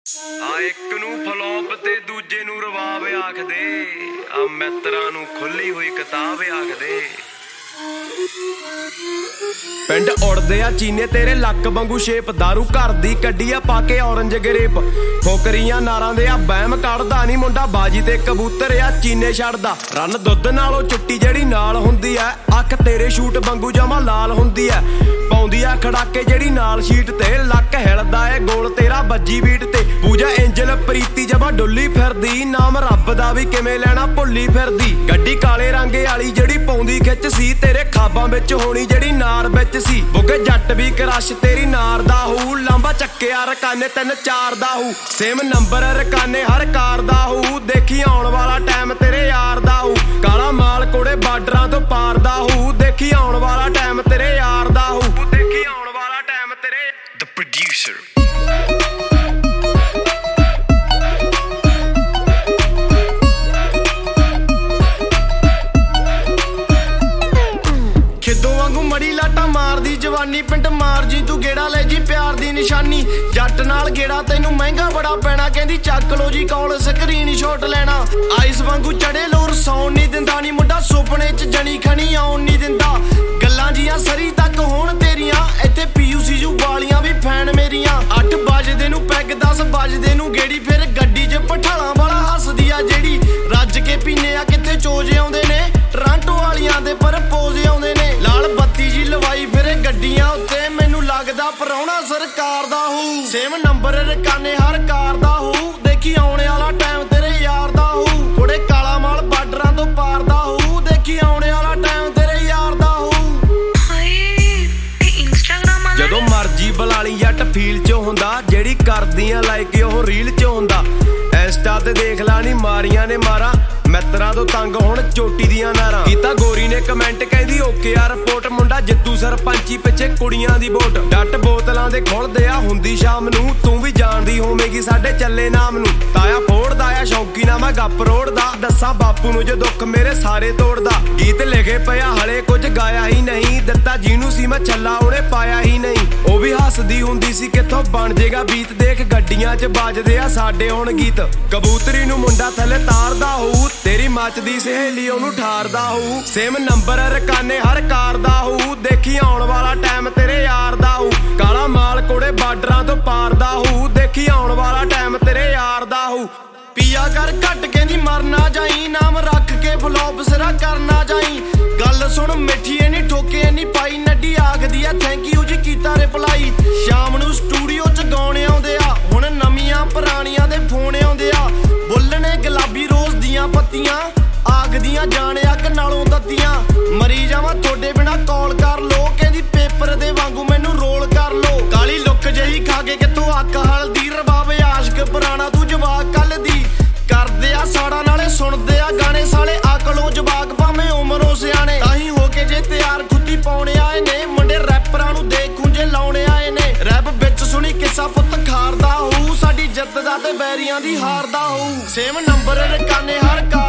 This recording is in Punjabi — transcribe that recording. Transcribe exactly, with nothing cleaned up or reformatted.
ਆ ਇੱਕ ਨੂੰ ਫਲੋਪ ਤੇ ਦੂਜੇ ਨੂੰ ਰਵਾਬ ਆਖਦੇ, ਆ ਮਿੱਤਰਾਂ ਨੂੰ ਖੁੱਲੀ ਹੋਈ ਕਿਤਾਬ ਆਖਦੇ। ਪਿੰਡ ਉੜਦੇ ਆ ਚੀਨੇ ਤੇਰੇ ਲੱਕ ਵਾਂਗੂ ਸ਼ੇਪ, ਦਾਰੂ ਘਰ ਦੀ ਕੱਢੀ ਆ ਪਾ ਕੇ ਔਰੰਜ ਗਰੇਪ। ਫੋਕਰੀਆਂ ਨਾਰਾਂ ਦੇ ਆ ਬਹਿਮ ਕੱਢਦਾ ਨੀ ਮੁੰਡਾ, ਬਾਜੀ ਤੇ ਕਬੂਤਰ ਆ ਚੀਨੇ ਛੱਡਦਾ। ਰੰਨ ਦੁੱਧ ਨਾਲੋਂ ਚਿੱਟੀ ਜਿਹੜੀ ਨਾਲ ਹੁੰਦੀ ਐ, ਅੱਖ ਤੇਰੇ ਸ਼ੂਟ ਵਾਂਗੂ ਜਮਾ ਲਾਲ ਹੁੰਦੀ ਐ। ਪਾਉਂਦੀ ਆ ਖੜਾਕੇ ਜਿਹੜੀ ਨਾਲ ਸ਼ੀਟ ਤੇ, ਲੱਕ ਹਿਲਦਾ ਏ ਗੋਲ ਤੇਰਾ ਵੱਜੀ ਬੀਟ ਤੇ। ਪੂਜਾ ਐਂਜਲ ਪ੍ਰੀਤੀ ਜਮਾ ਡੁੱਲੀ ਫਿਰਦੀ, ਨਾਮ ਰੱਬ ਦਾ ਵੀ ਕਿਵੇਂ ਲੈਣਾ ਭੁੱਲੀ ਫਿਰਦੀ। ਗੱਡੀ ਕਾਲੇ ਰੰਗੇ ਵਾਲੀ ਜਿਹੜੀ ਪਾਉਂਦੀ ਖਿੱਚ ਸੀ, ਤੇਰੇ ਖਾਬਾਂ ਵਿੱਚ ਹੋਣੀ ਜਿਹੜੀ ਨਾਰ ਵਿੱਚ ਸੀ। ਬੁੱਗੇ ਜੱਟ ਵੀ ਕਰਸ਼ ਤੇਰੀ ਨਾਰ ਦਾ ਹੂ, ਲਾਂਬਾ ਚੱਕਿਆ ਰਕਾਨੇ ਤਿੰਨ ਚਾਰ ਦਾ ਹੂ। ਸੇਮ ਨੰਬਰ ਰਕਾਨੇ ਹਰ ਕਾਰ ਦਾ ਹੂ, ਦੇਖੀ ਆਉਣ ਵਾਲਾ ਟਾਈਮ ਤੇਰੇ ਯਾਰ ਦਾ ਹੂ। ਕਾਲਾ ਮਾਲ ਕੋੜੇ ਬਾਰਡਰਾਂ ਤੋਂ ਪਾਰ ਦਾ ਹੂ, ਦੇਖੀ ਆਉਣ ਵਾਲਾ ਟਾਈਮ ਤੇਰੇ ਯਾਰ ਦਾ ਹੂ। ਦੇਖੀ ਆਉਣ ਵਾਲਾ ਟਾਈਮ ਤੇਰੇ ਦ ਪ੍ਰੋਡਿਊਸਰ। ਮੜੀ ਲਾਟਾ ਮਾਰਦੀ ਜਵਾਨੀ, ਪਿੰਡ ਮਾਰ ਜੀ ਤੂੰ ਗੇੜਾ ਲੈ ਜੀ ਪਿਆਰ ਦੀ ਨਿਸ਼ਾਨੀ। ਜੱਟ ਨਾਲ ਗੇੜਾ ਤੈਨੂੰ ਮਹਿੰਗਾ ਬੜਾ ਪੈਣਾ, ਕਹਿੰਦੀ ਚੱਕ ਲੋ ਜੀ ਕਾਲ ਸਕਰੀਨ ਸ਼ਾਟ ਲੈਣਾ। ਆਈਸ ਵਾਂਗੂ ਚੜੇ ਲੋਰ ਸੌਣ ਨਹੀਂ ਦਿੰਦਾ ਨੀ ਮੁੰਡਾ, ਸੁਪਨੇ ਚ ਜਣੀ ਖਣੀ ਆਉਣ ਨਹੀਂ ਦਿੰਦਾ। ਗੱਲਾਂ ਜੀਆਂ ਸਰੀ ਤੱਕ ਹੋਣ ਤੇਰੀਆਂ, ਇੱਥੇ ਪੀਯੂਸੀ ਜੂ ਵਾਲੀਆਂ ਵੀ ਫੈਨ ਮੇਰੀਆਂ। ਅੱਠ ਵਜਦੇ ਨੂੰ ਪੈਗ ਦਸ ਵਜਦੇ ਨੂੰ ਗੇੜੀ, ਫਿਰ ਗੱਡੀ ਚ ਪਠਾਲਾਂ ਵਾਲਾ ਹੱਸਦੀ ਆ ਜਿਹੜੀ। ਰੱਜ ਕੇ ਪੀਨੇ ਆ ਕਿੱਥੇ ਚੋਜ ਆਉਂਦੇ ਨੇ, ਟਰਾਂਟੋ ਵਾਲੀਆਂ ਦੇ ਪਰ ਪੋਜ ਆਉਂਦੇ ਨੇ। ਲਾਲ ਬੱਤੀ ਜੀ ਲਵਾਈ ਫਿਰੇ ਗੱਡੀਆਂ ਉੱਤੇ, ਮੈਨੂੰ ਲੱਗਦਾ ਪਰਾਉਣਾ ਸਰਕਾਰ ਦਾ ਹੂ। ਸੇਮ ਨੰਬਰ ਰਕਾਨੇ ਹਰ ਕਾਰ ਦਾ ਹੂ, ਦੇਖੀ ਆਉਣੇ ਵਾਲਾ ਟਾਈਮ ਤੇਰੇ ਯਾਰ ਦਾ ਹੂ। ਕੋੜੇ ਕਾਲਾ ਮਾਲ ਬਾਰਡਰਾਂ ਤੋਂ ਪਾਰ ਦਾ ਹੂ, ਦੇਖੀ ਆਉਣੇ ਵਾਲਾ ਟਾਈਮ ਤੇਰੇ ਯਾਰ ਦਾ ਹੂ। ਜਦੋਂ ਮਰਜੀ ਬੁਲਾਲੀ ਜੱਟ ਫੀਲ ਚ ਹੁੰਦਾ, ਜਿਹੜੀ ਕਰਦੀਆਂ ਲਾਈਕ ਉਹ ਰੀਲ ਚ ਹੁੰਦਾ। ਇੰਸਟਾ ਤੇ ਦੇਖ ਲਾ ਨੀ ਮਾਰੀਆਂ ਨੇ ਮਾਰਾਂ, ਮਿੱਤਰਾਂ ਤੋਂ ਤੰਗ ਹੁਣ ਚੋਟੀ ਦੀਆਂ ਨਾਰਾਂ। ਕੀਤਾ ਗੋਰੀ ਨੇ ਕਮੈਂਟ ਕਹਿੰਦੀ ਓਕੇ ਆ ਰਿਪੋਰਟ, ਮੁੰਡਾ ਜਿੱਤੂ ਸਰਪੰਚੀ ਪਿੱਛੇ ਕੁੜੀਆਂ ਦੀ ਵੋਟ। ਡੱਟ ਬੋਤਲਾਂ ਦੇ ਖੁੱਲਦੇ ਆ ਹੁੰਦੀ ਸ਼ਾਮ ਨੂੰ, ਤੂੰ ਵੀ ਜਾਣਦੀ ਹੋਵੇਂਗੀ ਸਾਡੇ ਚੱਲੇ ਨਾਮ ਨੂੰ। ਤਾਇਆ ਫੋੜਦਾ ਆ ਸ਼ੌਂਕੀ ਨਾ ਮੈਂ ਗੱਪ ਰੋੜਦਾ, ਦੱਸਾਂ ਬਾਪੂ ਨੂੰ ਜੇ ਦੁੱਖ ਮੇਰੇ ਸਾਰੇ ਤੋੜਦਾ। ਗੀਤ ਲਿਖੇ ਪਿਆ ਹਲੇ ਕੁਝ ਗਾਇਆ ਹੀ ਨਹੀਂ, ਦਿੱਤਾ ਜਿਹਨੂੰ ਸੀ ਮੈਂ ਛੱਲਾ ਉਹਨੇ ਪਾਇਆ ਹੀ ਨਹੀਂ। ਉਹ ਵੀ ਹੱਸਦੀ ਹੁੰਦੀ ਸੀ ਕਿੱਥੋਂ ਬਣ ਜੇਗਾ ਬੀਤ, ਦੇਖ ਗੱਡੀਆਂ ਚ ਵੱਜਦੇ ਆ ਸਾਡੇ ਹੁਣ ਗੀਤ। ਕਬੂਤਰੀ ਨੂੰ ਮੁੰਡਾ ਥੱਲੇ ਤਾਰਦਾ ਹੋਊ, ਤੇਰੀ ਮੱਚਦੀ ਸਹੇਲੀ ਉਹਨੂੰ ਠਾਰਦਾ ਹੋਊ। ਸੇਮ ਨੰਬਰ ਰਕਾਨੇ ਹਰ ਕਾਰ ਦਾ ਹੋਊ, ਦੇਖੀ ਆਉਣ ਵਾਲਾ ਟਾਈਮ ਤੇਰੇ ਯਾਰ ਦਾ ਹੋਊ। ਕਾਲਾ ਮਾਲ ਕੋੜੇ ਬਾਰਡਰਾਂ ਤੋਂ ਪਾਰ ਦਾ ਹੋਊ, ਦੇਖੀ ਆਉਣ ਵਾਲਾ ਟਾਈਮ ਤੇਰੇ ਯਾਰ ਦਾ ਹੋਊ। ਪੀਆ ਕਰ ਘੱਟ ਕਹਿੰਦੀ ਮਰਨਾ ਜਾਈ, ਨਾਮ ਰੱਖ ਕੇ ਫਲੋਪ ਸਿਰਾ ਕਰਨਾ ਜਾਈ। ਗੱਲ ਸੁਣ ਮਿੱਠੀ ਐ ਨੀ ਠੋਕੇ ਨੀ ਪਾਈ, ਨੱਡੀ ਆਖਦੀ ਆ ਥੈਂਕ ਯੂ ਜੀ ਕੀਤਾ ਰਿਪਲਾਈ। ਸ਼ਾਮ ਨੂੰ ਸਟੂਡੀਓ ਚ ਗਾਉਣ ਆਉਂਦੇ ਆ, ਹੁਣ ਨਵੀਆਂ ਪੁਰਾਣੀਆਂ ਦੇ ਫੋਨ ਆਉਂਦੇ ਆ। ਬੁੱਲਣੇ ਗੁਲਾਬੀ ਰੋਜ਼ ਦੀਆਂ ਪੱਤੀਆਂ, ਆਖਦੀਆਂ ਜਾਣ ਅੱਗ ਨਾਲੋਂ ਦੱਤੀਆਂ। ਮਰੀ ਜਾਵਾਂ ਤੁਹਾਡੇ ਬਿਨਾ ਕਾਲ ਕਰ ਲੋ, ਕਹਿੰਦੀ ਪੇਪਰ ਦੇ ਵਾਂਗੂ ਮੈਨੂੰ ਰੋਲ ਕਰ ਲੋ। ਕਾਲੀ ਲੁੱਕ ਜਹੀ ਖਾ ਕੇ ਕਿੱਥੋਂ ਅੱਕ ਹਲਦੀ, ਰਬਾਬ ਆਸ਼ਕ ਪੁਰਾਣਾ ਤੂੰ ਜਵਾਕ ਕੱਲ ਦੀ। ਕਰਦੇ ਆ ਸਾੜਾ ਨਾਲੇ ਸੁਣਦੇ ਆ ਗਾਣੇ ਸਾਲੇ, ਅਕਲੋਂ ਜਵਾਕ ਭਾਵੇਂ ਉਮਰੋਂ ਸਿਆਣੇ। ਤਾਹੀਂ ਹੋ ਕੇ ਜੇ ਤਿਆਰ ਖੁੱਦੀ ਪਾਉਣੇ ਆਏ ਨੇ, ਮੁੰਡੇ ਰੈਪਰਾਂ ਨੂੰ ਦੇਖ ਖੁੰਝੇ ਲਾਉਣੇ ਆਏ ਨੇ। ਰੈਪ ਵਿੱਚ ਸੁਣੀ ਕਿੱਸਾ ਪੁੱਤ ਖਾਰਦਾ ਹੋਊ, ਸਾਡੀ ਜਿੱਤ ਦਾ ਤੇ ਬੈਰੀਆਂ ਦੀ ਹਾਰਦਾ ਹੋਊ। ਸੇਮ ਨੰਬਰ ਰਕਾਨੇ ਹਰ